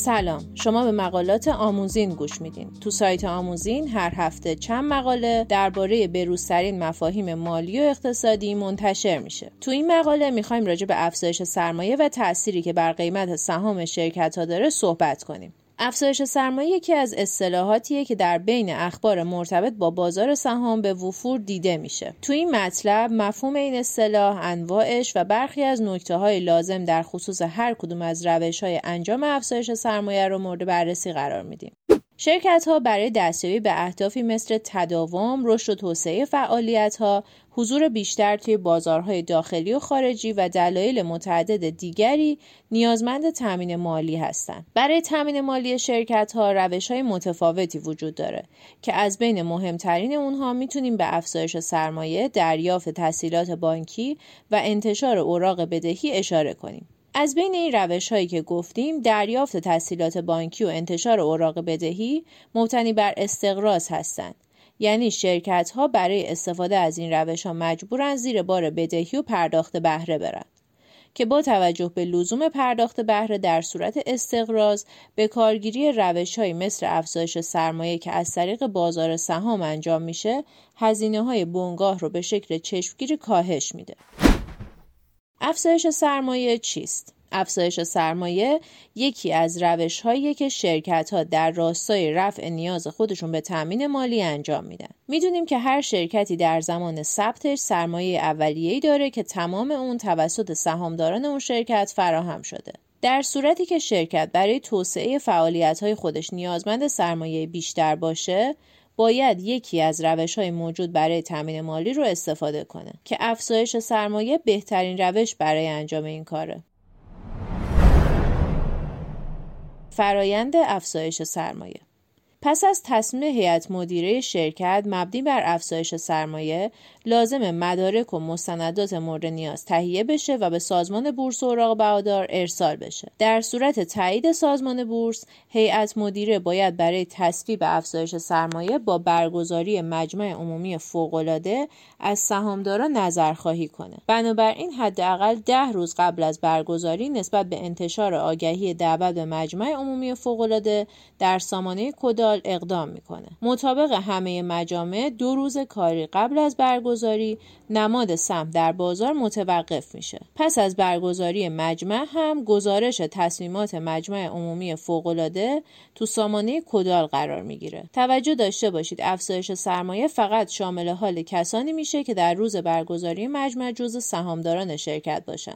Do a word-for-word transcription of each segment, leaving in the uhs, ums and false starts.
سلام، شما به مقالات آموزین گوش میدین. تو سایت آموزین هر هفته چند مقاله درباره بروزترین مفاهیم مالی و اقتصادی منتشر میشه. تو این مقاله میخوایم راجع به افزایش سرمایه و تأثیری که بر قیمت سهام شرکت‌ها داره صحبت کنیم. افزایش سرمایه یکی از اصطلاحاتیه که در بین اخبار مرتبط با بازار سهام به وفور دیده میشه. تو این مطلب مفهوم این اصطلاح، انواعش و برخی از نکته‌های لازم در خصوص هر کدوم از روش‌های انجام افزایش سرمایه رو مورد بررسی قرار میدیم. شرکت‌ها برای دستیابی به اهدافی مثل تداوم، رشد و توسعه فعالیت‌ها، حضور بیشتر توی بازارهای داخلی و خارجی و دلایل متعدد دیگری نیازمند تامین مالی هستند. برای تامین مالی شرکت‌ها روش‌های متفاوتی وجود داره که از بین مهمترین اونها میتونیم به افزایش سرمایه، دریافت تسهیلات بانکی و انتشار اوراق بدهی اشاره کنیم. از بین این روش‌هایی که گفتیم، دریافت تسهیلات بانکی و انتشار اوراق بدهی مبتنی بر استقراض هستند. یعنی شرکت‌ها برای استفاده از این روش‌ها مجبورن زیر بار بدهی و پرداخت بهره برن که با توجه به لزوم پرداخت بهره در صورت استقراض به کارگیری روش‌هایی مثل افزایش سرمایه که از طریق بازار سهام انجام میشه، هزینه‌های بنگاه رو به شکل چشمگیری کاهش میده. افزایش سرمایه چیست؟ افزایش سرمایه یکی از روش‌هاییه که شرکت‌ها در راستای رفع نیاز خودشون به تامین مالی انجام میدن. میدونیم که هر شرکتی در زمان ثبتش سرمایه اولیه‌ای داره که تمام اون توسط سهامداران اون شرکت فراهم شده. در صورتی که شرکت برای توسعه فعالیت‌های خودش نیازمند سرمایه بیشتر باشه، باید یکی از روش‌های موجود برای تامین مالی رو استفاده کنه که افزایش سرمایه بهترین روش برای انجام این کاره. فرایند افزایش سرمایه. پس از تصمیم هیئت مدیره شرکت مبنی بر افزایش سرمایه، لازم مدارک و مستندات مورد نیاز تهیه بشه و به سازمان بورس اوراق بهادار ارسال بشه. در صورت تایید سازمان بورس، هیئت مدیره باید برای تصویب افزایش سرمایه با برگزاری مجمع عمومی فوق‌العاده از سهامداران نظرخواهی کنه. بنابراین حداقل ده روز قبل از برگزاری نسبت به انتشار آگهی دعوت به مجمع عمومی فوق‌العاده در سامانه کدال اقدام میکنه. مطابق همه مجامع دو روز کاری قبل از برگزاری نماد سهم در بازار متوقف میشه. پس از برگزاری مجمع هم گزارش تصمیمات مجمع عمومی فوق‌العاده تو سامانه کدال قرار میگیره. توجه داشته باشید افزایش سرمایه فقط شامل حال کسانی میشه که در روز برگزاری مجمع جزو سهامداران شرکت باشن.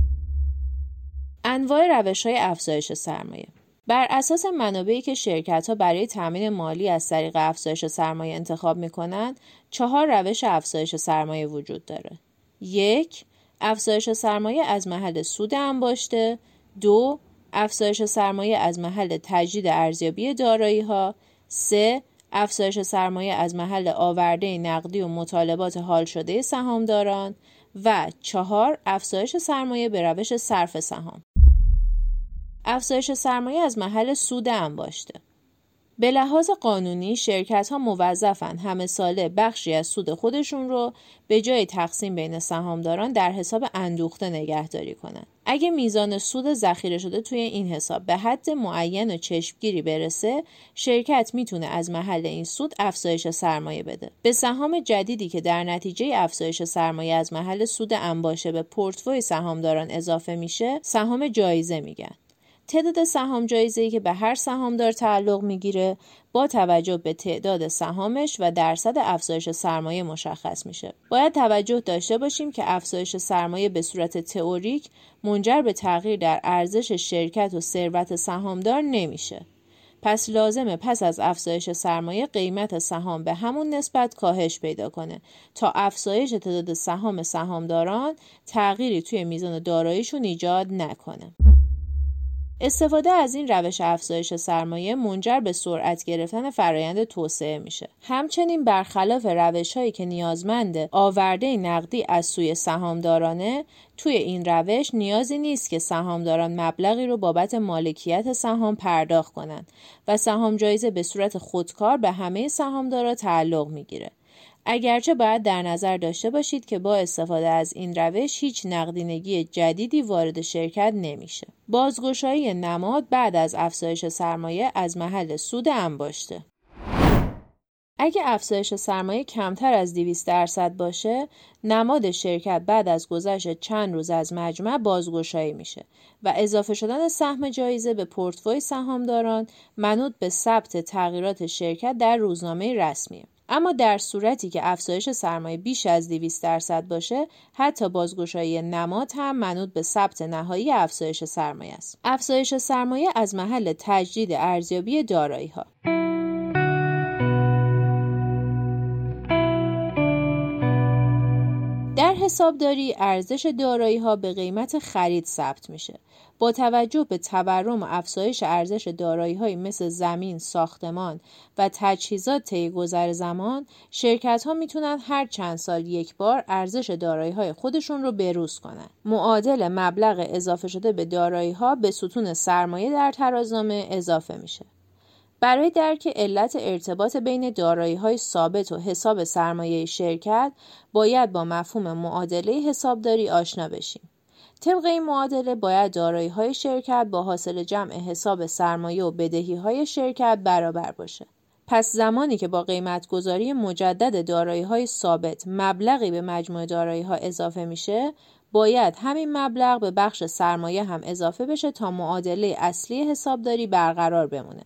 انواع روش‌های افزایش سرمایه. بر اساس منابعی که شرکت‌ها برای تامین مالی از طریق افزایش سرمایه انتخاب می‌کنند، چهار روش افزایش سرمایه وجود داره. یک، افزایش سرمایه از محل سود انباشته. دو، افزایش سرمایه از محل تجدید ارزیابی دارایی‌ها. سه، افزایش سرمایه از محل آورده نقدی و مطالبات حال شده سهامداران. و چهار، افزایش سرمایه به روش صرف سهام. افزایش سرمایه از محل سود انباشته. به لحاظ قانونی شرکت‌ها موظفن همه ساله بخشی از سود خودشون رو به جای تقسیم بین سهامداران در حساب اندوخته نگهداری کنن. اگه میزان سود ذخیره شده توی این حساب به حد معین و چشمگیری برسه، شرکت میتونه از محل این سود افزایش سرمایه بده. به سهام جدیدی که در نتیجه افزایش سرمایه از محل سود انباشه به پورتفوی سهامداران اضافه میشه، سهام جایزه میگن. تعداد سهام جایزه‌ای که به هر سهامدار تعلق میگیره با توجه به تعداد سهامش و درصد افزایش سرمایه مشخص میشه. باید توجه داشته باشیم که افزایش سرمایه به صورت تئوریک منجر به تغییر در ارزش شرکت و ثروت سهامدار نمیشه. پس لازمه پس از افزایش سرمایه قیمت سهام به همون نسبت کاهش پیدا کنه تا افزایش تعداد سهام سهامداران تغییری توی میزان داراییشون ایجاد نکنه. استفاده از این روش افزایش سرمایه منجر به سرعت گرفتن فرایند توسعه میشه. همچنین برخلاف روش‌هایی که نیازمند آورده نقدی از سوی سهامدارانه، توی این روش نیازی نیست که سهامداران مبلغی رو بابت مالکیت سهام پرداخت کنند و سهام جایزه به صورت خودکار به همه سهامدارا تعلق میگیره. اگرچه باید در نظر داشته باشید که با استفاده از این روش هیچ نقدینگی جدیدی وارد شرکت نمیشه. بازگشایی نماد بعد از افزایش سرمایه از محل سود انباشته. اگه افزایش سرمایه کمتر از دویست درصد باشه، نماد شرکت بعد از گذشت چند روز از مجمع بازگشایی میشه و اضافه شدن سهم جایزه به پورتفوی سهامداران منوط به ثبت تغییرات شرکت در روزنامه رسمیه. اما در صورتی که افزایش سرمایه بیش از دویست درصد باشه، حتی بازگشایی نماد هم منوط به ثبت نهایی افزایش سرمایه است. افزایش سرمایه از محل تجدید ارزیابی دارایی‌ها. در حسابداری ارزش دارایی‌ها به قیمت خرید ثبت میشه. با توجه به تورم و افزایش ارزش دارایی‌های مثل زمین، ساختمان و تجهیزات طی گذر زمان، شرکت‌ها میتونن هر چند سال یک بار ارزش دارایی‌های خودشون رو بروز کنن. معادل مبلغ اضافه شده به دارایی‌ها به ستون سرمایه در ترازنامه اضافه میشه. برای درک علت ارتباط بین دارایی‌های ثابت و حساب سرمایه شرکت، باید با مفهوم معادله حسابداری آشنا بشیم. طبق این معادله باید دارایی‌های شرکت با حاصل جمع حساب سرمایه و بدهی‌های شرکت برابر باشه. پس زمانی که با قیمت‌گذاری مجدد دارایی‌های ثابت مبلغی به مجموع دارایی‌ها اضافه میشه، باید همین مبلغ به بخش سرمایه هم اضافه بشه تا معادله اصلی حسابداری برقرار بمونه.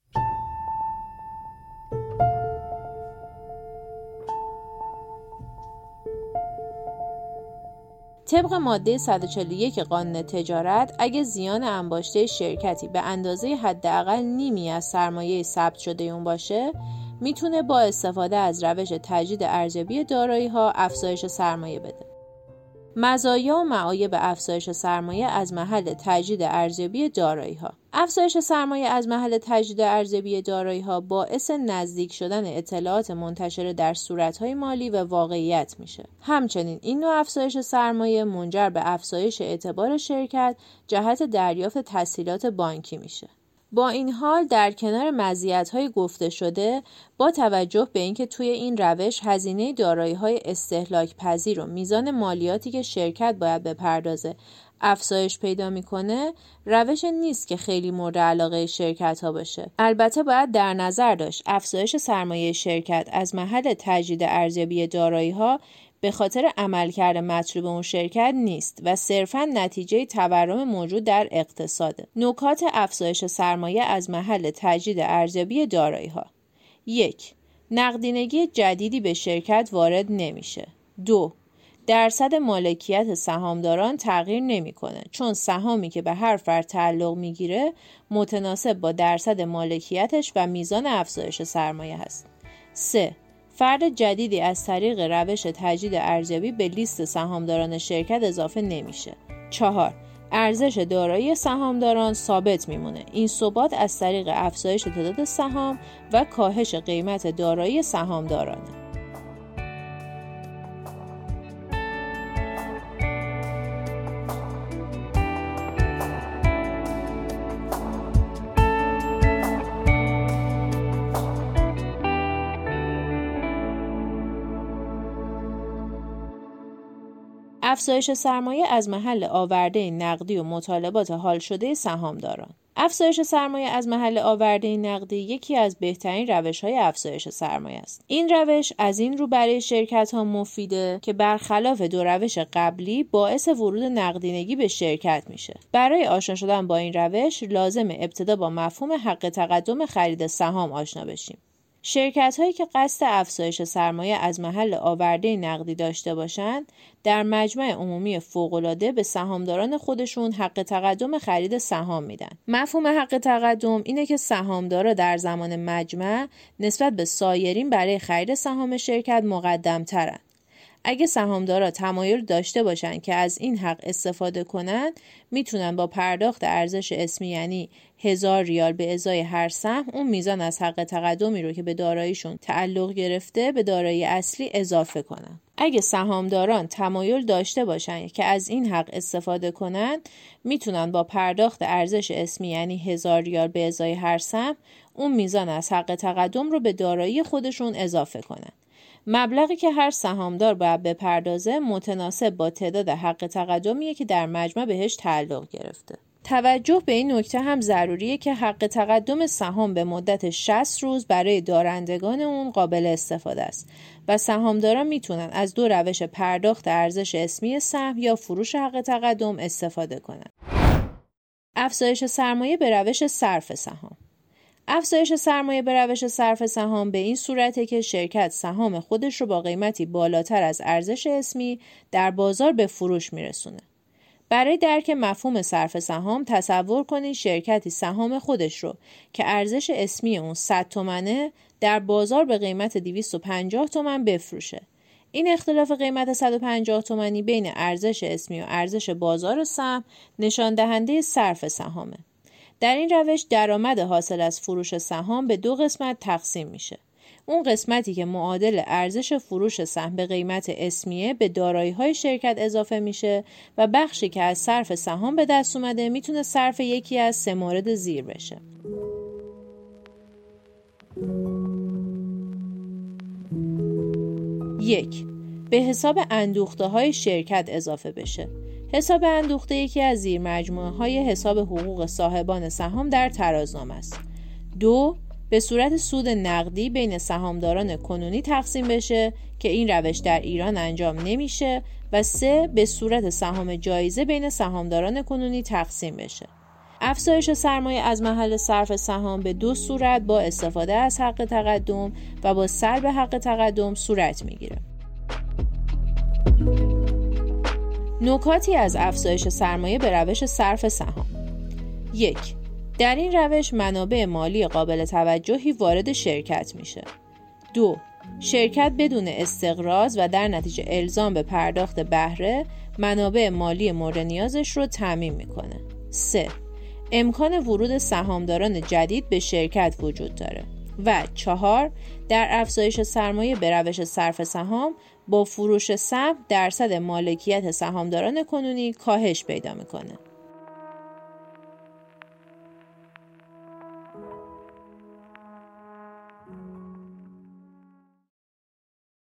طبق ماده صد و چهل و یک قانون تجارت، اگه زیان انباشته شرکتی به اندازه حداقل نیمی از سرمایه ثبت شده اون باشه، میتونه با استفاده از روش تجدید ارزیابی دارایی‌ها افزایش سرمایه بده. مزایا و معایب افزایش سرمایه از محل تجدید ارزیابی دارایی‌ها. افزایش سرمایه از محل تجدید ارزیابی دارایی‌ها باعث نزدیک شدن اطلاعات منتشره در صورت‌های مالی و واقعیت میشه. همچنین این نوع افزایش سرمایه منجر به افزایش اعتبار شرکت جهت دریافت تسهیلات بانکی میشه. با این حال در کنار مزیت‌های گفته شده، با توجه به اینکه توی این روش هزینه دارایی‌های استهلاک پذیر و میزان مالیاتی که شرکت باید بپردازه افزایش پیدا میکنه، روش نیست که خیلی مورد علاقه شرکت‌ها باشه. البته باید در نظر داشت افزایش سرمایه شرکت از محل تجدید ارزیابی دارایی‌ها به خاطر عملکرد مطلوب اون شرکت نیست و صرفاً نتیجه تورم موجود در اقتصاده. نکات افزایش سرمایه از محل تجدید ارزیابی دارایی‌ها: یک. نقدینگی جدیدی به شرکت وارد نمیشه. دو. درصد مالکیت سهامداران تغییر نمیکنه، چون سهامی که به هر فرد تعلق میگیره متناسب با درصد مالکیتش و میزان افزایش سرمایه هست. سه. فرد جدیدی از طریق روش تجدید ارزیابی به لیست سهامداران شرکت اضافه نمیشه. چهار. ارزش دارایی سهامداران ثابت میمونه. این ثبات از طریق افزایش تعداد سهام و کاهش قیمت دارایی سهامدارانه. افزایش سرمایه از محل آورده نقدی و مطالبات حال شده سهامداران. افزایش سرمایه از محل آورده نقدی یکی از بهترین روش‌های افزایش سرمایه است. این روش از این رو برای شرکت‌ها مفیده که برخلاف دو روش قبلی باعث ورود نقدینگی به شرکت میشه. برای آشنا شدن با این روش لازم ابتدا با مفهوم حق تقدم خرید سهام آشنا بشیم. شرکت هایی که قصد افزایش سرمایه از محل آورده نقدی داشته باشند، در مجمع عمومی فوق‌العاده به سهامداران خودشون حق تقدم خرید سهام میدن. مفهوم حق تقدم اینه که سهامدارا در زمان مجمع نسبت به سایرین برای خرید سهام شرکت مقدم ترن. اگه سهامدارا تمایل داشته باشن که از این حق استفاده کنن، میتونن با پرداخت ارزش اسمی یعنی هزار ریال به ازای هر سهم اون میزان از حق تقدمی رو که به داراییشون تعلق گرفته به دارایی اصلی اضافه کنن. اگه سهامداران تمایل داشته باشن که از این حق استفاده کنن، میتونن با پرداخت ارزش اسمی یعنی هزار ریال به ازای هر سهم اون میزان از حق تقدم رو به دارایی خودشون اضافه کنن. مبلغی که هر سهامدار باید بپردازه متناسب با تعداد حق تقدمیه که در مجمع بهش تعلق گرفته. توجه به این نکته هم ضروریه که حق تقدم سهام به مدت شصت روز برای دارندگان اون قابل استفاده است و سهامداران میتونن از دو روش پرداخت ارزش اسمی سهم یا فروش حق تقدم استفاده کنن. افزایش سرمایه به روش صرف سهام. افزایش سرمایه به روش صرف سهام به این صورته که شرکت سهام خودش رو با قیمتی بالاتر از ارزش اسمی در بازار به فروش میرسونه. برای درک مفهوم صرف سهام تصور کنید شرکتی سهام خودش رو که ارزش اسمی اون صد تومنه در بازار به قیمت دویست و پنجاه تومن بفروشه. این اختلاف قیمت صد و پنجاه تومانی بین ارزش اسمی و ارزش بازار سهم نشان دهنده صرف سهامه. در این روش درآمد حاصل از فروش سهام به دو قسمت تقسیم میشه. اون قسمتی که معادل ارزش فروش سهم به قیمت اسمیه به دارایی‌های شرکت اضافه میشه و بخشی که از صرف سهام به دست اومده میتونه صرف یکی از سه مورد زیر بشه. یک، به حساب اندوخته‌های شرکت اضافه بشه. حساب اندوخته یکی از زیر مجموعه‌های حساب حقوق صاحبان سهام در ترازنامه است. دو، به صورت سود نقدی بین سهامداران کنونی تقسیم بشه که این روش در ایران انجام نمیشه و سه، به صورت سهام جایزه بین سهامداران کنونی تقسیم بشه. افزایش سرمایه از محل صرف سهام به دو صورت با استفاده از حق تقدم و با سلب حق تقدم صورت میگیره. نکاتی از افزایش سرمایه به روش صرف سهام. یک، در این روش منابع مالی قابل توجهی وارد شرکت میشه. دو، شرکت بدون استقراض و در نتیجه الزام به پرداخت بهره منابع مالی مورد نیازش رو تامین میکنه. سه، امکان ورود سهامداران جدید به شرکت وجود داره. و چهار، در افزایش سرمایه به روش صرف سهام با فروش سهم درصد مالکیت سهامداران کنونی کاهش پیدا میکنه.